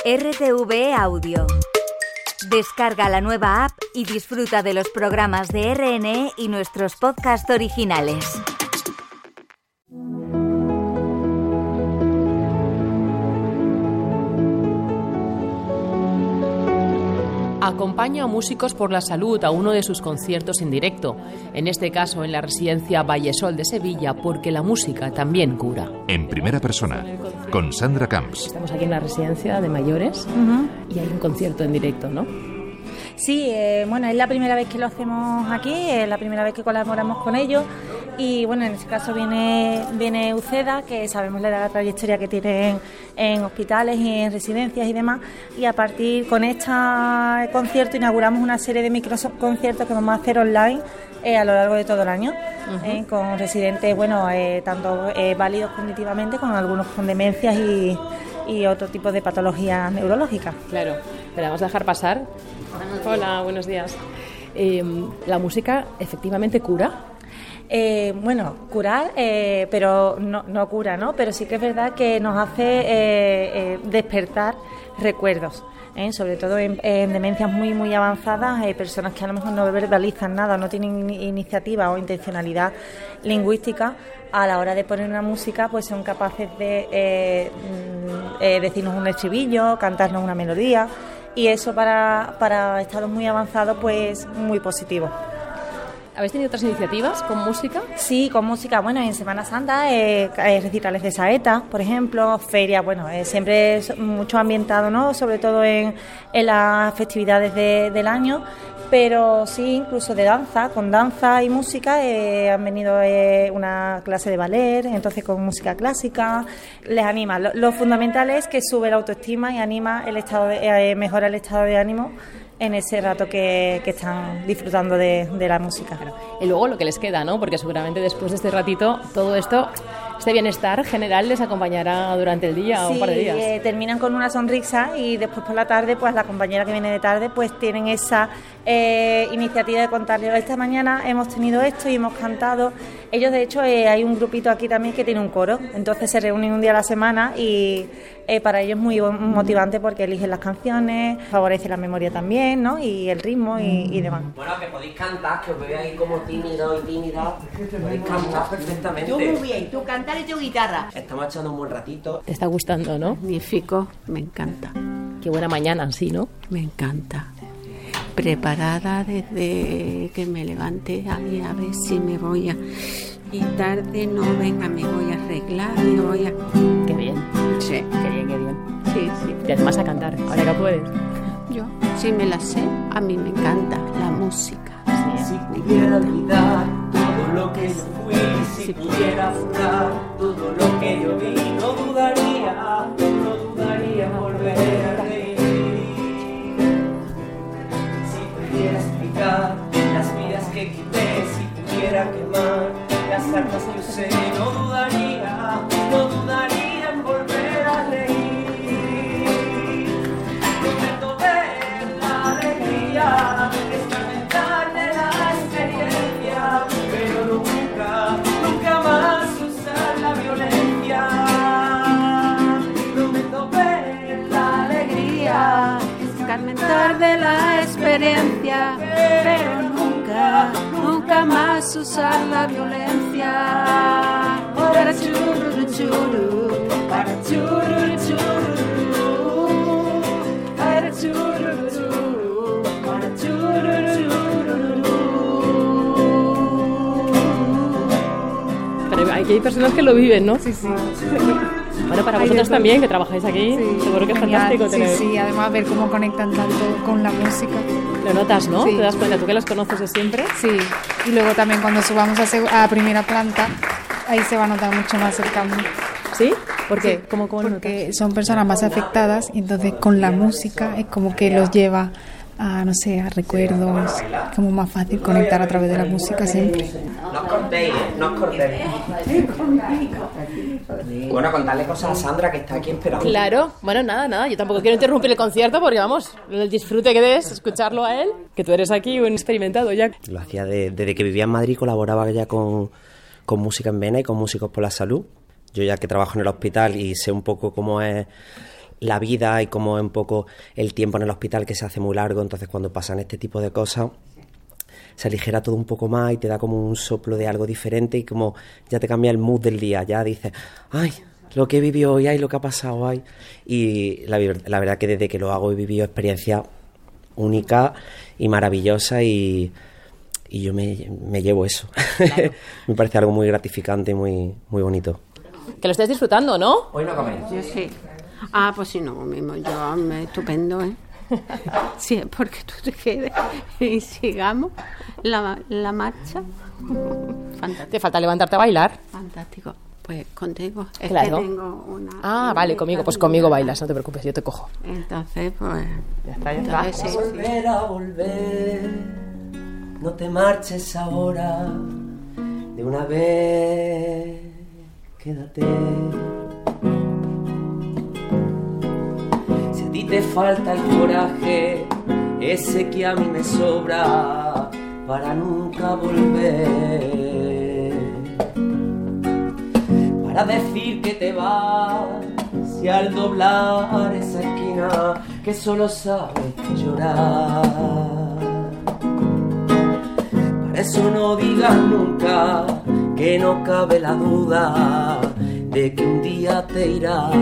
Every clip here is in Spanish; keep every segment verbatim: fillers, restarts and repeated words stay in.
R T V E Audio. Descarga la nueva app y disfruta de los programas de R N E y nuestros podcasts originales. Acompaña a Músicos por la Salud a uno de sus conciertos en directo, en este caso en la residencia Vallesol de Sevilla, porque la música también cura. En primera persona, con Sandra Camps. Estamos aquí en la residencia de mayores uh-huh. y hay un concierto en directo, ¿no? Sí, eh, bueno, es la primera vez que lo hacemos aquí, es la primera vez que colaboramos con ellos y bueno, en este caso viene, viene UCEDA, que sabemos la trayectoria que tienen en hospitales y en residencias y demás, y a partir con este concierto inauguramos una serie de microconciertos que vamos a hacer online eh, a lo largo de todo el año, uh-huh. eh, con residentes, bueno, eh, tanto eh, válidos cognitivamente como algunos con demencias y, y otro tipo de patologías neurológicas. Claro, pero vamos a dejar pasar. Hola, buenos días. Eh, ¿La música efectivamente cura? Eh, bueno, curar, eh, pero no, no cura, ¿no? Pero sí que es verdad que nos hace eh, eh, despertar recuerdos, ¿eh? Sobre todo en, en demencias muy, muy avanzadas, eh, personas que a lo mejor no verbalizan nada, no tienen iniciativa o intencionalidad lingüística. A la hora de poner una música, pues son capaces de eh, eh, decirnos un estribillo, cantarnos una melodía. Y eso para, para estados muy avanzados, pues muy positivo. ¿Habéis tenido otras iniciativas con música? Sí, con música. Bueno, en Semana Santa, eh, recitales de saeta, por ejemplo, ferias, bueno, eh, siempre es mucho ambientado, ¿no? Sobre todo en, en las festividades de, del año. Pero sí, incluso de danza, con danza y música, eh, han venido eh, una clase de ballet, entonces con música clásica, les anima. Lo, lo fundamental es que sube la autoestima y anima el estado de, eh, mejora el estado de ánimo en ese rato que, que están disfrutando de, de la música. Claro. Y luego lo que les queda, ¿no? Porque seguramente después de este ratito, todo esto, este bienestar general les acompañará durante el día sí, o un par de días. Eh, terminan con una sonrisa y después por la tarde, pues la compañera que viene de tarde, pues tienen esa eh, iniciativa de contarle, esta mañana hemos tenido esto y hemos cantado. Ellos, de hecho, eh, hay un grupito aquí también que tiene un coro, entonces se reúnen un día a la semana y eh, para ellos es muy motivante porque eligen las canciones, favorece la memoria también, ¿no? Y el ritmo y, y demás. Bueno, que podéis cantar, que os veis ahí como tímido y tímida, podéis cantar perfectamente. Tú muy bien, tú cantar y tu guitarra. Estamos echando un buen ratito. Te está gustando, ¿no? Magnífico, me encanta. Qué buena mañana, sí, ¿no? Me encanta. Preparada desde que me levanté, a mí a ver si me voy a... Y tarde no, venga, me voy a arreglar, me voy a... Qué bien. Sí. Qué bien, qué bien. Sí, sí. Y además a cantar, ahora que puedes. Yo, si me la sé, a mí me encanta la música. Sí. Si pudiera olvidar todo lo que yo fui, si, si pudiera jurar todo lo que yo vi, no dudaría, no dudaría en volver a reír. Si pudiera explicar las vidas que quité, si pudiera quemar las armas que usé, no dudaría, no dudaría en volver a reír. Prometo ver la alegría, experimentar de la experiencia, pero nunca, nunca más usar la violencia. Prometo ver la alegría, Escarmentar de la experiencia, pero nunca, nunca más usar la violencia. Para chururu churu, para chururu churu, para chururu churu, para chururu churu. Pero aquí hay personas que lo viven, ¿no? Sí, sí. Bueno, para vosotros también, que trabajáis aquí, sí, seguro que es genial. fantástico tener... Sí, sí, además ver cómo conectan tanto con la música. Lo notas, ¿no? Sí. ¿Te das cuenta? ¿Tú que los conoces de siempre? Sí, y luego también cuando subamos a, seg- a primera planta, ahí se va a notar mucho más el cambio. ¿Sí? ¿Por qué? Sí, ¿Cómo, cómo lo porque notas? son personas más afectadas y entonces con la música es como que los lleva a, no sé, a recuerdos, es como más fácil conectar a través de la música siempre. No os cortéis, no os cortéis. Bueno, contarle cosas a Sandra, que está aquí esperando. Claro, bueno, nada, nada, yo tampoco quiero interrumpir el concierto porque, vamos, el disfrute que des, escucharlo a él, que tú eres aquí un experimentado ya. Lo hacía de, desde que vivía en Madrid, colaboraba ya con, con Música en Vena y con Músicos por la Salud. Yo ya que trabajo en el hospital y sé un poco cómo es la vida y cómo es un poco el tiempo en el hospital que se hace muy largo, entonces cuando pasan este tipo de cosas se aligera todo un poco más y te da como un soplo de algo diferente y como ya te cambia el mood del día, ya dices, ay, lo que he vivido hoy, ay, lo que ha pasado hoy. Y la, la verdad que desde que lo hago he vivido experiencias únicas y maravillosas y, y yo me, me llevo eso. Claro. Me parece algo muy gratificante y muy, muy bonito. Que lo estés disfrutando, ¿no? Hoy no coméis. Yo sí. Ah, pues sí, no, mismo, yo me estupendo, ¿eh? Sí, es porque tú te quedes y sigamos la, la marcha. Fantástico. Te falta levantarte a bailar. Fantástico. Pues contigo. Es claro. Que tengo una, ah, una vale, conmigo. Pues conmigo bailas, no te preocupes, yo te cojo. Entonces, pues... Ya está, ya está. Entonces, sí, volver a volver, no te marches ahora, de una vez, quédate. Si a ti te falta el coraje, ese que a mí me sobra, para nunca volver, para decir que te vas, y al doblar esa esquina que solo sabes llorar. Para eso no digas nunca que no cabe la duda de que un día te irás.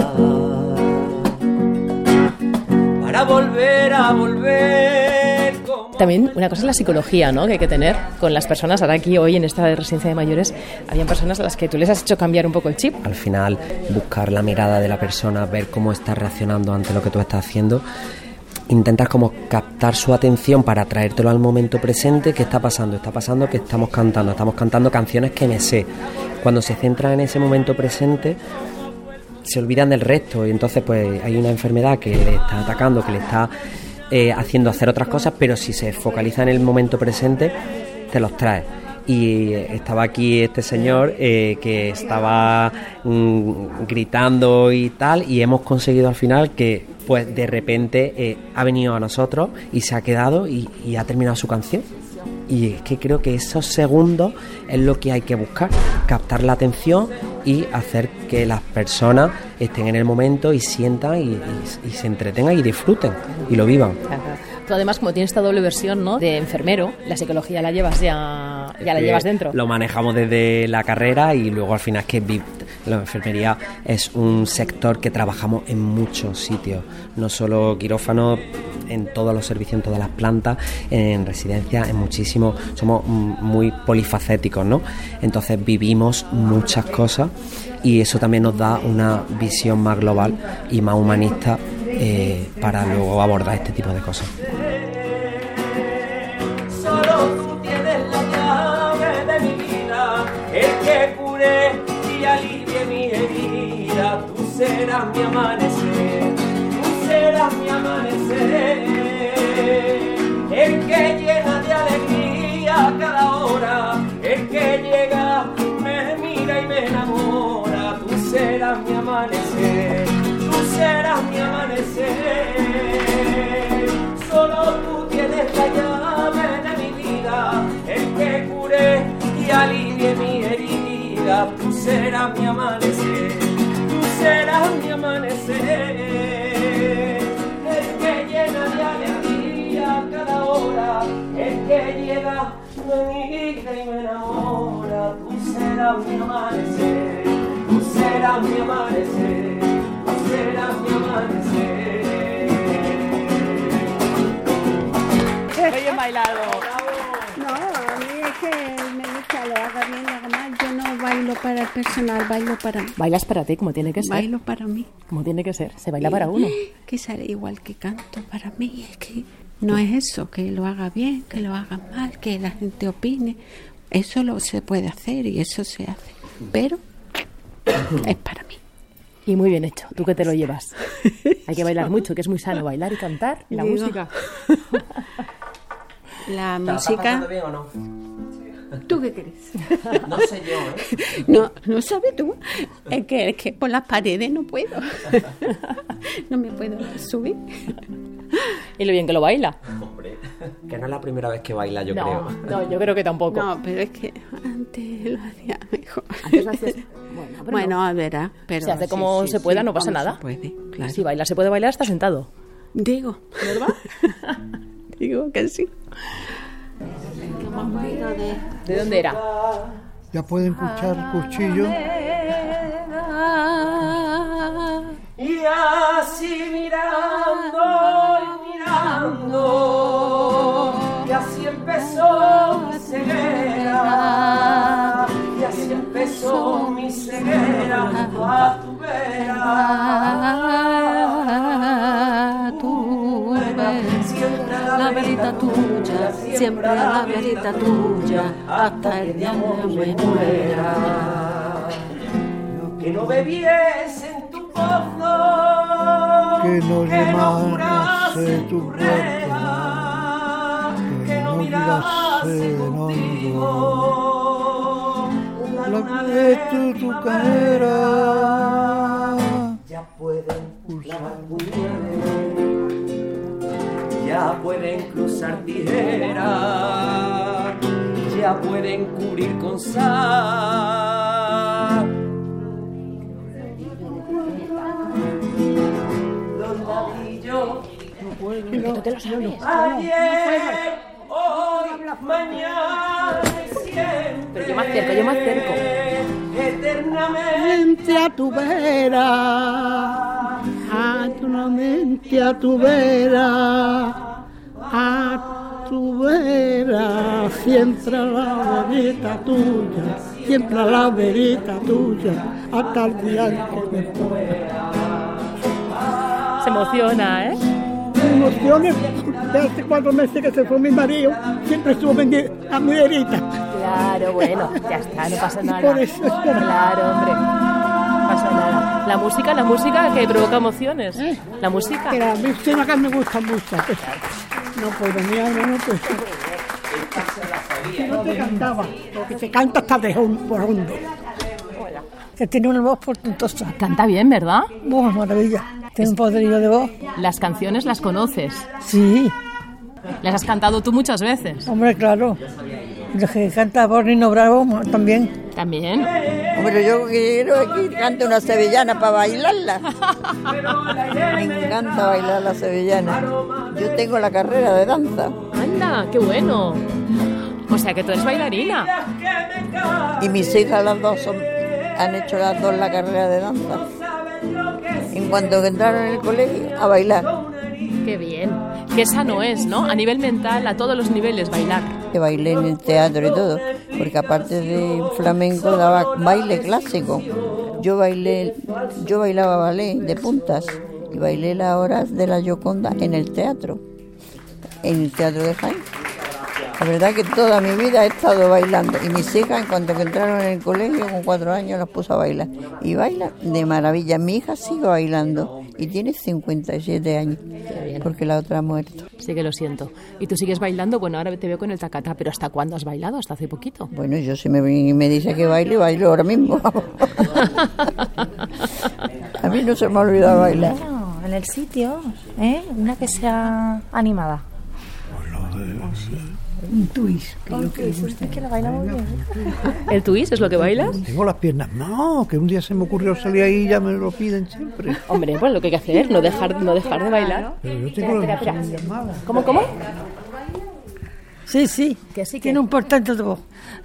Para volver a volver. También una cosa es la psicología, ¿no?, que hay que tener con las personas. Ahora aquí hoy en esta residencia de mayores habían personas a las que tú les has hecho cambiar un poco el chip. Al final buscar la mirada de la persona, ver cómo está reaccionando ante lo que tú estás haciendo, intentar como captar su atención para traértelo al momento presente. ¿Qué está pasando? Está pasando que estamos cantando, estamos cantando canciones que me sé. Cuando se centran en ese momento presente se olvidan del resto y entonces pues hay una enfermedad que le está atacando, que le está eh, haciendo hacer otras cosas, pero si se focaliza en el momento presente te los trae. Y estaba aquí este señor eh, que estaba mm, gritando y tal, y hemos conseguido al final que pues de repente eh, ha venido a nosotros y se ha quedado y, y ha terminado su canción. Y es que creo que esos segundos es lo que hay que buscar, captar la atención y hacer que las personas estén en el momento y sientan y, y, y se entretengan y disfruten y lo vivan. Tú además, como tienes esta doble versión, ¿no?, de enfermero, la psicología la llevas ya, ya la eh, llevas dentro. Lo manejamos desde la carrera y luego al final es que la enfermería es un sector que trabajamos en muchos sitios, no solo quirófanos, en todos los servicios, en todas las plantas, en residencias, en muchísimos, somos muy polifacéticos, ¿no? Entonces vivimos muchas cosas y eso también nos da una visión más global y más humanista eh, para luego abordar este tipo de cosas. Solo tú tienes la llave de mi vida, el que cure y alivie mi herida. Tú serás mi amanecer, tú serás mi amanecer, el que llena de alegría cada hora, el que llega, me mira y me enamora. Tú serás mi amanecer, tú serás mi amanecer, solo tú tienes la llave de mi vida, el que cure y alivie mi herida. Tú serás mi amanecer, tú serás mi amanecer, el que llena de alegría cada hora, el que llega, me mira y me enamora. Tú serás mi amanecer, tú serás mi amanecer, tú serás mi amanecer. Muy bien bailado. No, a mí es que me gusta, lo haga bien, lo haga mal. Yo no bailo para el personal, bailo para mí. Bailas para ti, como tiene que ser. Bailo para mí. Como tiene que ser, se baila para uno. Que sale igual que canto para mí. Es que no es eso, que lo haga bien, que lo haga mal, que la gente opine. Eso lo se puede hacer y eso se hace. Pero es para mí. Y muy bien hecho, tú que te lo llevas. Hay que bailar mucho, que es muy sano bailar y cantar y la Digo, música. La ¿Te lo estás música... pasando bien o no? ¿Tú qué crees? No sé yo, ¿eh? No, no sabes tú. Es que, es que por las paredes no puedo. No me puedo subir. Y lo bien que lo baila. Hombre, que no es la primera vez que baila, yo no, creo. No, yo creo que tampoco. No, pero es que antes lo hacía mejor. Antes lo hacías... Bueno, pero bueno, no. a ver, ¿eh? Pero se hace sí, como sí, se pueda, sí, no pasa como nada. Se puede, claro. Si bailar se puede bailar, está sentado. Digo, ¿Verdad? digo que sí. ¿De dónde era? Ya pueden escuchar cuchillo. Y así mirando y mirando, y así empezó mi ceguera, y así empezó mi ceguera a tu vera, tu vera, la verita tuya, siempre la verita tuya, hasta el día que me muera. Que no bebiese en tu pozo, que no llamase tu puerta, que no mirase contigo la luna de tu, tu carrera. Ya pueden cruzar ya pueden cruzar tijeras, ya pueden cubrir con sal. ¿Tú te lo sabes? Ayer, hoy, mañana y siempre. Pero yo me acerco, yo me acerco. Eternamente a tu vera, eternamente a tu vera, a tu vera, siempre a la verita tuya, siempre a la verita tuya, hasta el día que me muera. Se emociona, ¿eh? Me emociones, hace cuatro meses que se fue mi marido, siempre estuvo vendiendo a mi verita. Claro, bueno, ya está, no pasa nada. Por eso es que... Claro, hombre, no pasa nada. La música, la música que provoca emociones. ¿Eh? La música. Pero a mí sí me gusta mucho. No puedo, mi alma no puedo. Si no te cantaba, porque te canta hasta de por hondo. Que tiene una voz portentosa. Canta bien, ¿verdad? Voz maravilla. Tiene un poderío de voz. Las canciones las conoces. Sí. Las has cantado tú muchas veces. Hombre, claro. Los que canta Borrino Bravo también. También. Hombre, yo quiero aquí canto una sevillana para bailarla. Me encanta bailar la sevillana. Yo tengo la carrera de danza. Anda, qué bueno. O sea que tú eres bailarina. Y mis hijas las dos son, han hecho las dos la carrera de danza. En cuanto entraron en el colegio, a bailar. Qué bien. Qué sano es, ¿no? A nivel mental, a todos los niveles, bailar. Que bailé en el teatro y todo, porque aparte de flamenco daba baile clásico. Yo bailé, yo bailaba ballet de puntas y bailé las horas de la Gioconda en el teatro, en el teatro de Jaén. La verdad que toda mi vida he estado bailando y mis hijas en cuanto que entraron en el colegio con cuatro años las puse a bailar y baila de maravilla. Mi hija sigue bailando y tiene cincuenta y siete años porque la otra ha muerto. Sí que lo siento. ¿Y tú sigues bailando? Bueno, ahora te veo con el tacatá, pero ¿hasta cuándo has bailado? ¿Hasta hace poquito? Bueno, yo si me, me dice que bailo, bailo ahora mismo. A mí no se me ha olvidado bailar. Bueno, en el sitio, ¿eh? Una que sea animada. Un twist, que es lo que me gusta. Es que la baila muy bien. ¿El twist es lo que bailas? Tengo las piernas. No, que un día se me ocurrió salir ahí y ya me lo piden siempre. Hombre, pues lo que hay que hacer, no dejar, no dejar de bailar. Pero yo tengo las piernas malas. ¿Cómo, cómo? Sí, sí. Que sí, que... Tiene un portento de voz.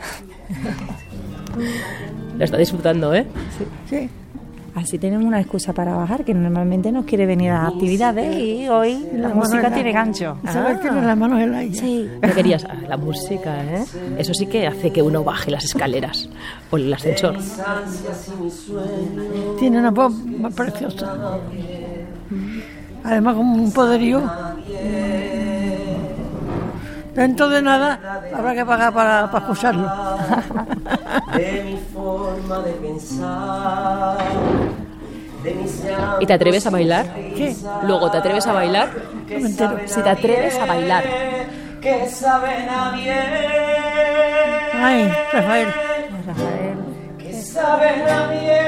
Lo está disfrutando, ¿eh? Sí. Sí. Así tenemos una excusa para bajar, que normalmente nos quiere venir a las actividades y hoy la, la música tiene gancho. ¿Sabes ah. tiene las manos en la aire? Sí. ¿Qué querías? Ah, la música, ¿eh? Eso sí que hace que uno baje las escaleras o el ascensor. Tiene una voz más preciosa. Además con un poderío. Dentro de nada habrá que pagar para, para escucharlo. De mi forma de pensar, de mis ¿Y te atreves a bailar? ¿Qué? Luego, ¿te atreves a bailar? No me entero. Si te atreves a bailar. Que sabe nadie. Ay, Rafael. Rafael. Que sabe nadie.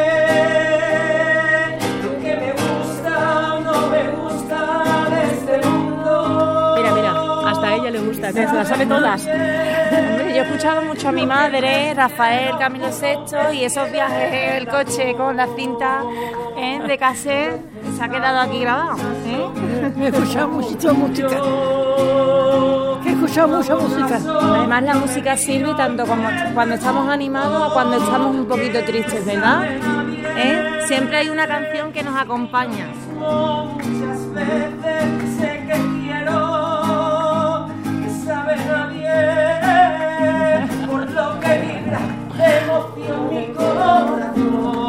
Lo que me gusta o no me gusta de este mundo. Mira, mira, hasta a ella le gusta, que se las sabe todas. Hombre, yo he escuchado mucho a mi madre, Rafael, Camilo Sexto, y esos viajes en el coche con la cinta ¿eh? de cassette se ha quedado aquí grabado. ¿eh? He escuchado mucha música. He escuchado mucha música. Además la música sirve tanto como cuando estamos animados o cuando estamos un poquito tristes, ¿verdad? ¿Eh? Siempre hay una canción que nos acompaña. Muchas veces sé que quiero que sabe nadie por lo que vibra de emoción mi corazón,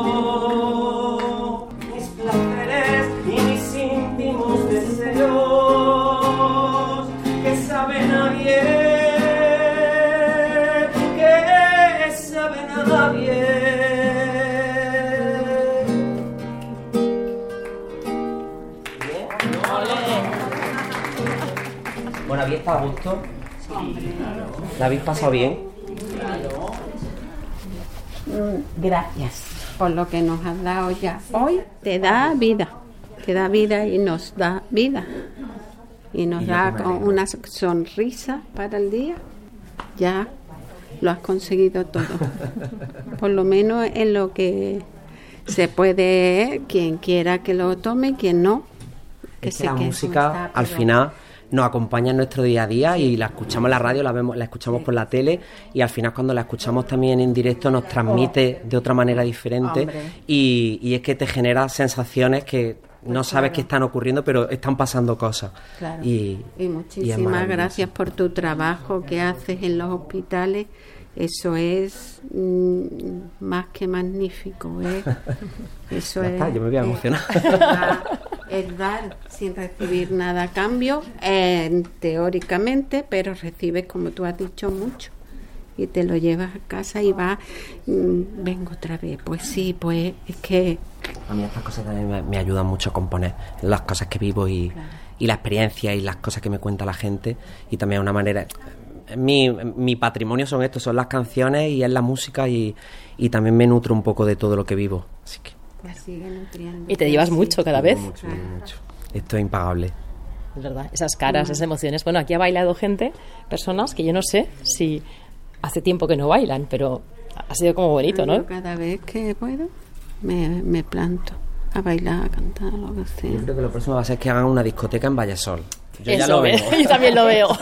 mis placeres y mis íntimos deseos que sabe nadie, que sabe nadie. Bueno, ¿habéis estado a gusto? ¿La habéis pasado bien? Gracias por lo que nos has dado ya. Hoy te da vida, te da vida y nos da vida. Y nos Y yo da que me con alegro. una sonrisa para el día. Ya lo has conseguido todo. Por lo menos en lo que se puede, quien quiera que lo tome, quien no. Que Es que se la quede música como está, al pero- final nos acompaña en nuestro día a día y la escuchamos en la radio, la vemos, la escuchamos por la tele y al final cuando la escuchamos también en directo nos transmite de otra manera diferente y, y es que te genera sensaciones que no sabes que están ocurriendo pero están pasando cosas. Claro. Y, Y y es muchísimas maravilloso. gracias por tu trabajo que haces en los hospitales. Eso es mm, más que magnífico, ¿eh? Eso Ya es, está, yo me voy a es- emocionar. Es dar, es dar sin recibir nada a cambio, eh, teóricamente, pero recibes, como tú has dicho, mucho. Y te lo llevas a casa y vas, mm, vengo otra vez. Pues sí, pues es que A mí estas cosas también me, me ayudan mucho a componer las cosas que vivo y, y la experiencia y las cosas que me cuenta la gente y también una manera... Mi, mi patrimonio son estos, son las canciones y es la música y, y también me nutro un poco de todo lo que vivo. Así que la sigue nutriendo. Y te llevas mucho cada vez. mucho, mucho. Esto es impagable. Es verdad, esas caras, esas emociones. Bueno, aquí ha bailado gente, personas que yo no sé si hace tiempo que no bailan, pero ha sido como bonito, ¿no? Yo cada vez que puedo me, me planto a bailar, a cantar, lo que sea. Yo creo que lo próximo va a ser que hagan una discoteca en Vallesol. Yo ya Eso, lo veo. yo también lo veo.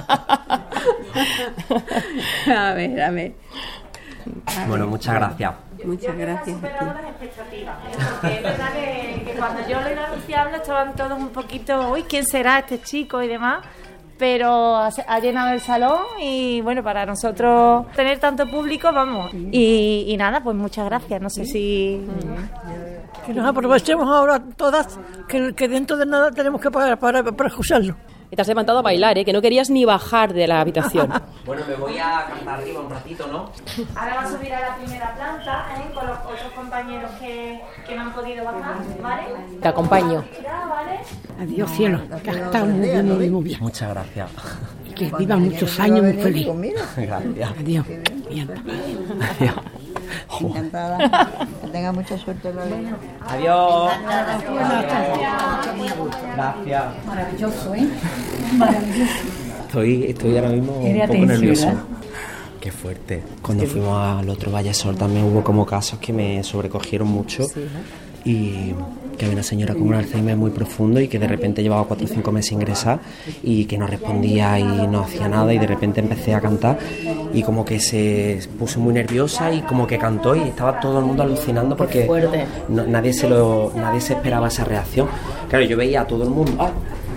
A ver, a ver. A Bueno, ver. muchas gracias. Muchas gracias a ti. Las expectativas, ¿eh? Porque es verdad que, que cuando yo lo iba anunciando estaban todos un poquito, uy, ¿quién será este chico y demás? Pero ha, ha llenado el salón y bueno, para nosotros tener tanto público, vamos. Y, y nada, pues muchas gracias. No sé si... Que nos aprovechemos ahora todas, que, que dentro de nada tenemos que pagar para, para escucharlo. Y te has levantado a bailar, ¿eh? Que no querías ni bajar de la habitación. Bueno, me voy a cantar arriba un ratito, ¿no? Ahora vamos a subir a la primera planta, ¿eh? Con los otros compañeros que, que no han podido bajar, ¿vale? Te acompaño. ¿Vale? Adiós, cielo. Que has estado muy bien, muy, muy bien. Muchas gracias. Que viva muchos años muy feliz. Gracias. Adiós. Bien. Adiós. Encantada. Que tenga mucha suerte en la vida. Adiós. Gracias. Maravilloso, ¿eh? Maravilloso. Estoy, estoy ahora mismo un Era poco tenso, nervioso. ¿verdad? Qué fuerte. Cuando fuimos al otro Vallesol también hubo como casos que me sobrecogieron mucho. Y que había una señora con un Alzheimer muy profundo y que de repente llevaba cuatro o cinco meses ingresada y que no respondía y no hacía nada y de repente empecé a cantar y como que se puso muy nerviosa y como que cantó y estaba todo el mundo alucinando porque fuerte. no- nadie se lo nadie se esperaba esa reacción. Claro, yo veía a todo el mundo ¡ay!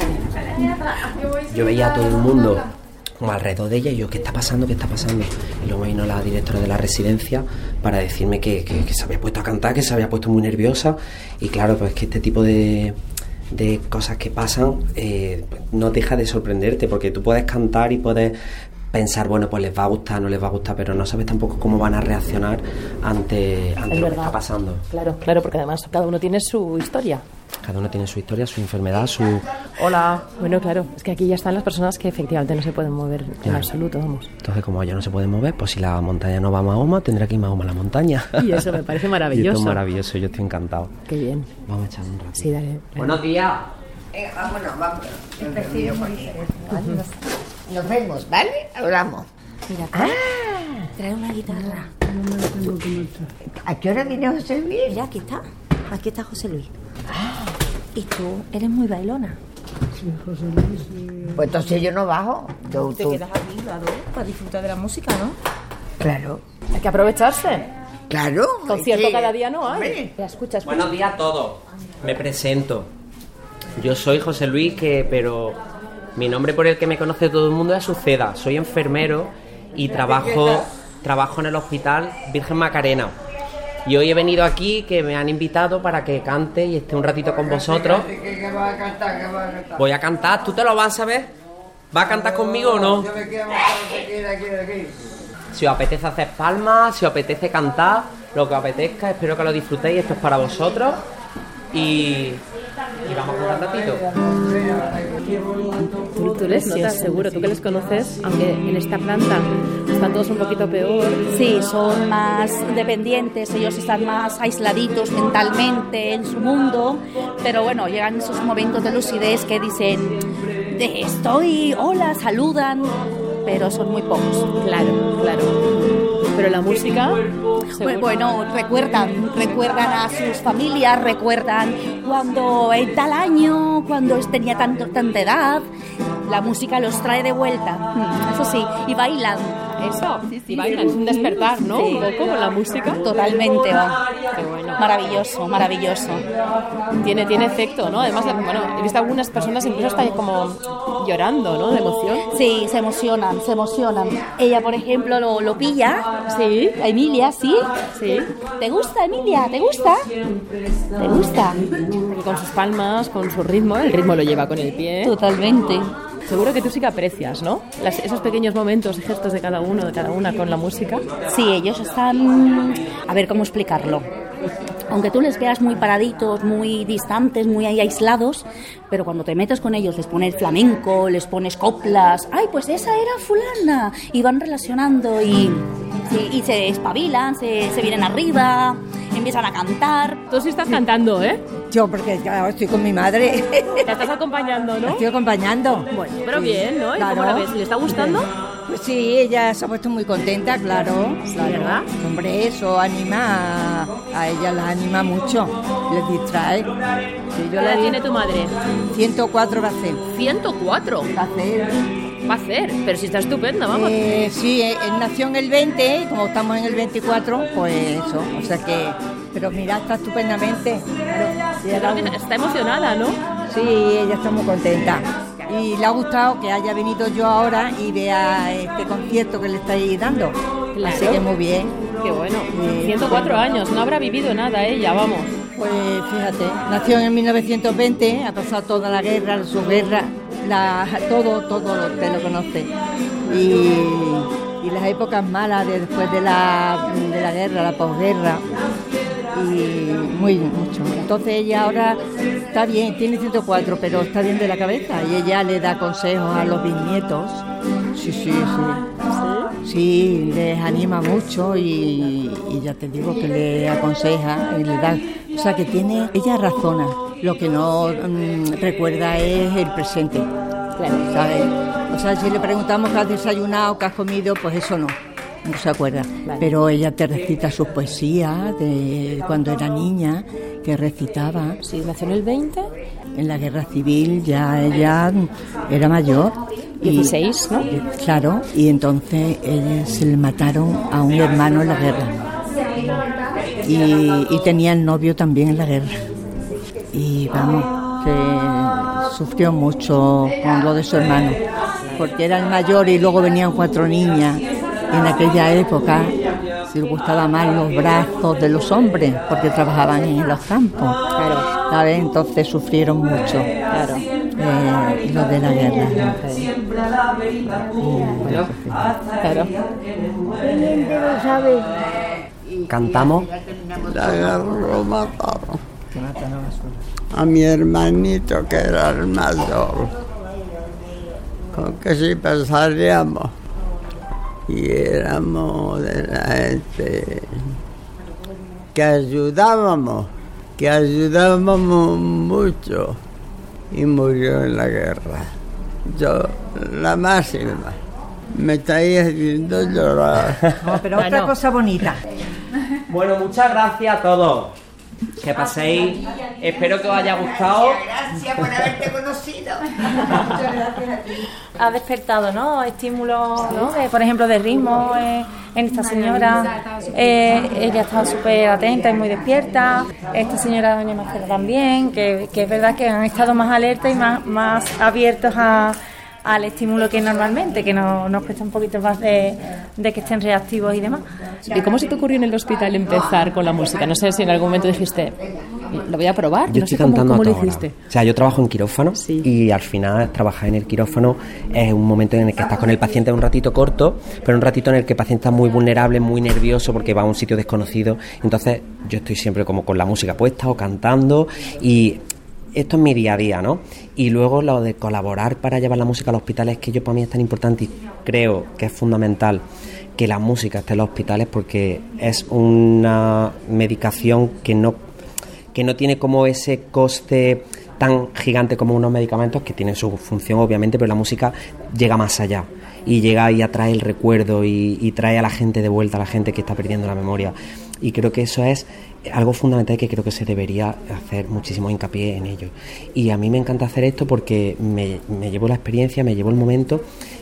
yo veía a todo el mundo como alrededor de ella y yo, ¿qué está pasando? ¿Qué está pasando? Y luego vino la directora de la residencia para decirme que, que, que se había puesto a cantar, que se había puesto muy nerviosa y claro, pues que este tipo de, de cosas que pasan eh, no deja de sorprenderte porque tú puedes cantar y puedes pensar, bueno, pues les va a gustar, no les va a gustar, pero no sabes tampoco cómo van a reaccionar ante, ante Es lo que verdad. está pasando. Claro, claro, porque además cada uno tiene su historia. Cada uno tiene su historia, su enfermedad, su... Hola. Bueno, claro, es que aquí ya están las personas que efectivamente no se pueden mover en Claro. absoluto, vamos. Entonces, como ella no se puede mover, pues si la montaña no va a Mahoma, tendrá que ir Mahoma a la montaña. Y eso me parece Y esto maravilloso. es maravilloso, yo estoy encantado. Qué bien. Vamos a echar un rato. Sí, dale. Buenos días. Venga, vámonos, vámonos. Nos vemos, ¿vale? Hablamos. Mira, trae, ah. trae una guitarra. ¿A qué hora viene José Luis? Mira, aquí está. Aquí está José Luis. Ah. ¿Y tú eres muy bailona? Sí, José Luis. Sí. Pues entonces yo no bajo. Yo, Te tú. quedas aquí, claro, para disfrutar de la música, ¿no? Claro. Hay que aprovecharse. Claro. Concierto sí. cada día no hay. Ya, escucha, escucha. Buenos días a todos. Me presento. Yo soy José Luis, que, pero mi nombre por el que me conoce todo el mundo es Suceda. Soy enfermero y trabajo, trabajo en el Hospital Virgen Macarena. Y hoy he venido aquí, que me han invitado para que cante y esté un ratito con vosotros. Voy a cantar. ¿Tú te lo vas a saber? ¿Vas a cantar conmigo o no? Si os apetece hacer palmas, si os apetece cantar, lo que os apetezca, espero que lo disfrutéis. Esto es para vosotros. Y, y vamos a cantar un ratito. Tú, tú les notas, seguro, tú que les conoces, aunque en esta planta están todos un poquito peor. Sí, son más dependientes, ellos están más aisladitos mentalmente en su mundo, pero bueno, llegan esos momentos de lucidez que dicen, de estoy, hola, saludan, pero son muy pocos. Claro, claro. Pero la música, pues bueno, recuerdan, recuerdan a sus familias, recuerdan cuando en tal año, cuando tenía tanto, tanta edad, la música los trae de vuelta, eso sí, y bailan. Eso, sí, sí, y bailan, es un despertar, ¿no? Sí. Un poco con la música. Totalmente, va. Qué bueno. Maravilloso, maravilloso. Tiene, tiene efecto, ¿no? Además, bueno, he visto algunas personas incluso hasta como llorando, ¿no? De emoción. Sí, se emocionan, se emocionan. Ella, por ejemplo, lo, lo pilla. Sí. Emilia, ¿sí? Sí. ¿Te gusta, Emilia? ¿Te gusta? ¿Te gusta? Porque con sus palmas, con su ritmo, el ritmo lo lleva con el pie. Totalmente. Seguro que tú sí que aprecias, ¿no? Las, esos pequeños momentos y gestos de cada uno, de cada una con la música. Sí, ellos están... A ver, ¿cómo explicarlo? Aunque tú les veas muy paraditos, muy distantes, muy ahí aislados, pero cuando te metes con ellos, les pones flamenco, les pones coplas, ¡ay, pues esa era fulana! Y van relacionando y, sí, y se espabilan, se, se vienen arriba, empiezan a cantar. Tú sí estás cantando, ¿eh? Yo, porque claro, estoy con mi madre. Te estás acompañando, ¿no? La estoy acompañando. Bueno, pero sí, bien, ¿no? ¿Y claro. cómo la ves? ¿Le está gustando? Pues sí, ella se ha puesto muy contenta, claro. Sí, claro. ¿verdad? Hombre, eso anima, a, a ella la anima mucho, les distrae. Sí, ¿Qué edad tiene tu madre? ciento cuatro va a ser. ¿ciento cuatro? Va a ser. Va a ser, pero si está estupenda, vamos. Eh, sí, él nació en el veinte, y como estamos en el veinticuatro, pues eso, o sea que... Pero mira, está estupendamente. Claro, está emocionada, ¿no? Sí, ella está muy contenta. Y le ha gustado que haya venido yo ahora y vea este concierto que le estáis dando. Claro. Así que muy bien. Qué bueno. Sí, ciento cuatro años, no habrá vivido nada ella, vamos. Pues fíjate, nació en mil novecientos veinte, ha pasado toda la guerra, la subguerra, la, todo, todo te lo conoce. Y, y las épocas malas de después de la, de la guerra, la posguerra. Y muy mucho. Entonces ella ahora está bien, tiene ciento cuatro, pero está bien de la cabeza y ella le da consejos a los bisnietos. Sí, sí, sí. ¿Sí? Sí, les anima mucho y, y ya te digo que le aconseja y le da, o sea que tiene, ella razona, lo que no mmm, recuerda es el presente. Claro, ¿sabes? O sea, si le preguntamos qué has desayunado, qué has comido, pues eso no. No se acuerda, vale. Pero ella te recita sus poesías de cuando era niña, que recitaba. Sí, nació en el veinte. En la guerra civil ya ella era mayor. dieciséis, ¿no? Y, claro, y entonces ella, se le mataron a un hermano en la guerra. Y, y tenía el novio también en la guerra. Y vamos, que sufrió mucho con lo de su hermano, porque era el mayor y luego venían cuatro niñas. En aquella época se les gustaba más los brazos de los hombres porque trabajaban en los campos, claro. ¿Sabes? Entonces sufrieron mucho, claro. eh, lo de la guerra. Bueno, claro. ¿Sabes? Cantamos. La guerra lo mataron a mi hermanito, que era el mayor, con que si pasaríamos. Y éramos de la gente que ayudábamos, que ayudábamos mucho, y murió en la guerra. Yo, la máxima, Me estáis haciendo llorar. No, pero otra bueno. cosa bonita. Bueno, muchas gracias a todos. Que paséis. Espero que os haya gustado. Gracias por haberte conocido. Muchas gracias a ti. Ha despertado, ¿no? Estímulos, ¿no? De, por ejemplo, de ritmo eh, en esta señora. Eh, ella estaba súper atenta y muy despierta. Esta señora, doña Marcela, también. Que, que es verdad que han estado más alertas y más, más abiertos a al estímulo que normalmente, que no, nos cuesta un poquito más de, de que estén reactivos y demás. ¿Y cómo se te ocurrió en el hospital empezar con la música? No sé si en algún momento dijiste, lo voy a probar. Yo no estoy sé cómo, cantando cómo a lo toda hiciste. hora. O sea, yo trabajo en quirófano sí. y al final trabajar en el quirófano es un momento en el que estás con el paciente un ratito corto, pero un ratito en el que el paciente está muy vulnerable, muy nervioso porque va a un sitio desconocido. Entonces yo estoy siempre como con la música puesta o cantando y esto es mi día a día, ¿no? Y luego lo de colaborar para llevar la música a los hospitales, es que yo para mí es tan importante y creo que es fundamental que la música esté en los hospitales porque es una medicación que no, que no tiene como ese coste tan gigante como unos medicamentos que tienen su función obviamente, pero la música llega más allá y llega y atrae el recuerdo y, y trae a la gente de vuelta, a la gente que está perdiendo la memoria. Y creo que eso es algo fundamental que creo que se debería hacer muchísimo hincapié en ello. Y a mí me encanta hacer esto porque me, me llevo la experiencia, me llevo el momento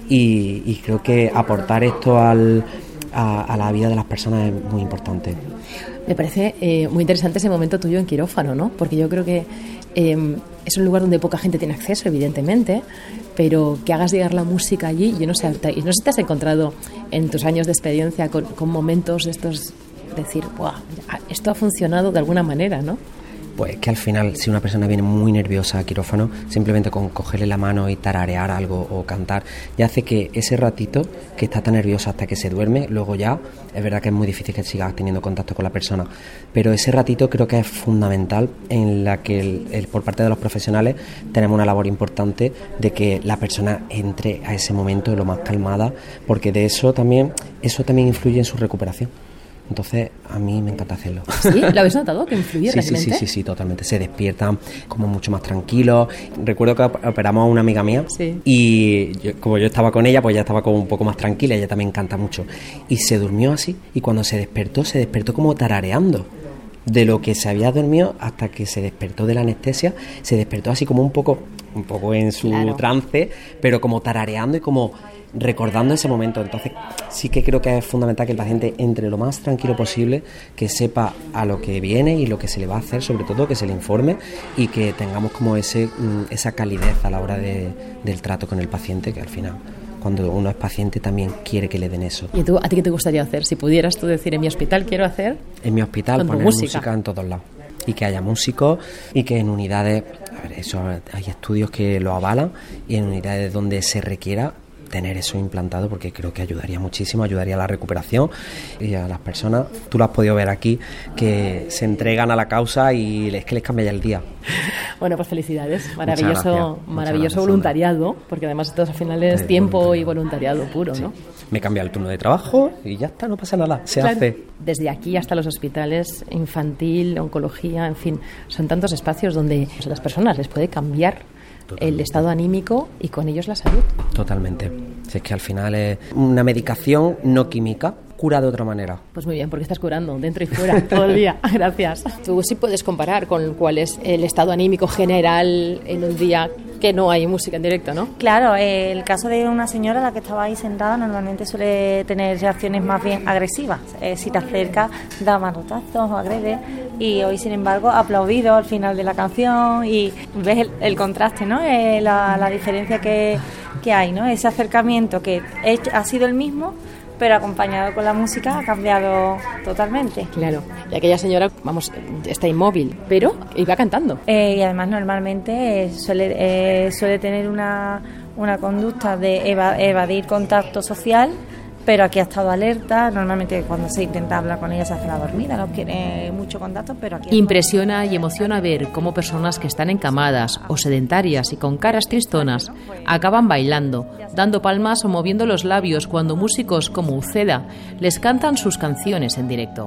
y, y creo que aportar esto al, a, a la vida de las personas es muy importante. Me parece eh, muy interesante ese momento tuyo en quirófano, ¿no? Porque yo creo que eh, es un lugar donde poca gente tiene acceso, evidentemente, pero que hagas llegar la música allí, yo no sé, no sé si te has encontrado en tus años de experiencia con, con momentos de estos, decir, ¡buah! Esto ha funcionado de alguna manera, ¿no? Pues que al final, si una persona viene muy nerviosa a quirófano, simplemente con cogerle la mano y tararear algo o cantar, ya hace que ese ratito que está tan nerviosa hasta que se duerme, luego ya, es verdad que es muy difícil que sigas teniendo contacto con la persona, pero ese ratito creo que es fundamental en la que el, el, por parte de los profesionales tenemos una labor importante de que la persona entre a ese momento lo más calmada, porque de eso también, eso también influye en su recuperación. Entonces, a mí me encanta hacerlo. ¿Sí? ¿Lo habéis notado que influye sí, realmente? Sí, sí, sí, sí, totalmente. Se despiertan como mucho más tranquilos. Recuerdo que operamos a una amiga mía sí. y yo, como yo estaba con ella, pues ella estaba como un poco más tranquila, ella también canta mucho. Y se durmió así y cuando se despertó, se despertó como tarareando. De lo que se había dormido hasta que se despertó de la anestesia, se despertó así como un poco, un poco en su claro. trance, pero como tarareando y como recordando ese momento. Entonces sí que creo que es fundamental que el paciente entre lo más tranquilo posible, que sepa a lo que viene y lo que se le va a hacer, sobre todo que se le informe y que tengamos como ese esa calidez a la hora de, del trato con el paciente, que al final cuando uno es paciente también quiere que le den eso. ¿Y tú, a ti qué te gustaría hacer? Si pudieras tú decir, en mi hospital quiero hacer... En mi hospital poner música. música en todos lados. Y que haya músicos y que en unidades, a ver, eso hay estudios que lo avalan, y en unidades donde se requiera tener eso implantado, porque creo que ayudaría muchísimo, ayudaría a la recuperación y a las personas. Tú lo has podido ver aquí, que se entregan a la causa y es que les cambia ya el día. Bueno, pues felicidades, maravilloso, gracias, maravilloso gracias, voluntariado, Sandra. Porque además esto al final es tiempo voluntariado. Y voluntariado puro, sí. ¿no? Me cambia el turno de trabajo y ya está, no pasa nada, se claro. hace. Desde aquí hasta los hospitales, infantil, oncología, en fin, son tantos espacios donde a las personas les puede cambiar Totalmente. El estado anímico y con ellos la salud. Totalmente. Si es que al final es una medicación no química, cura de otra manera. Pues muy bien, porque estás curando dentro y fuera todo el día. Gracias. Tú sí puedes comparar con cuál es el estado anímico general en un día que no hay música en directo, ¿no? Claro, eh, el caso de una señora, la que estaba ahí sentada, normalmente suele tener reacciones más bien agresivas. Eh, si te acercas, da manotazos o agrede. Y hoy, sin embargo, ha aplaudido al final de la canción y ves el, el contraste, ¿no? Eh, la, la diferencia que, que hay, ¿no? Ese acercamiento que es, ha sido el mismo, pero acompañado con la música ha cambiado totalmente. Claro, y aquella señora, vamos, está inmóvil, pero iba cantando. Eh, y además normalmente eh, suele, eh, suele tener una, una conducta de eva, evadir contacto social, pero aquí ha estado alerta. Normalmente cuando se intenta hablar con ella se hace la dormida, no quiere mucho contacto, pero aquí... Impresiona y emociona ver cómo personas que están encamadas o sedentarias y con caras tristonas acaban bailando, dando palmas o moviendo los labios cuando músicos como Uceda les cantan sus canciones en directo.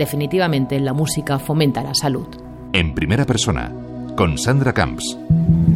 Definitivamente la música fomenta la salud. En primera persona, con Sandra Camps.